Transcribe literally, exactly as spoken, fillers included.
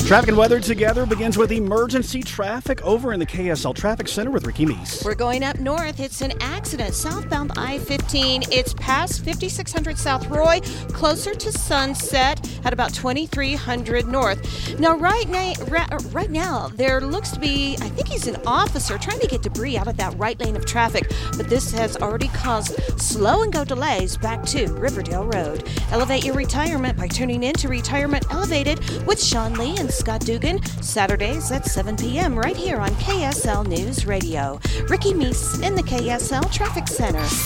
Traffic and weather together begins with emergency traffic over in the K S L Traffic Center with Ricky Meese. We're going up north. It's an accident southbound I fifteen. It's past fifty-six hundred South Roy, closer to Sunset at about twenty-three hundred North. Now, right now, right now, there looks to be, I think he's an officer trying to get debris out of that right lane of traffic, but this has already caused slow and go delays back to Riverdale Road. Elevate your retirement by tuning in to Retirement Elevated with Sean Lee and Scott Dugan, Saturdays at seven p.m. right here on K S L News Radio. Ricky Meese in the K S L Traffic Center.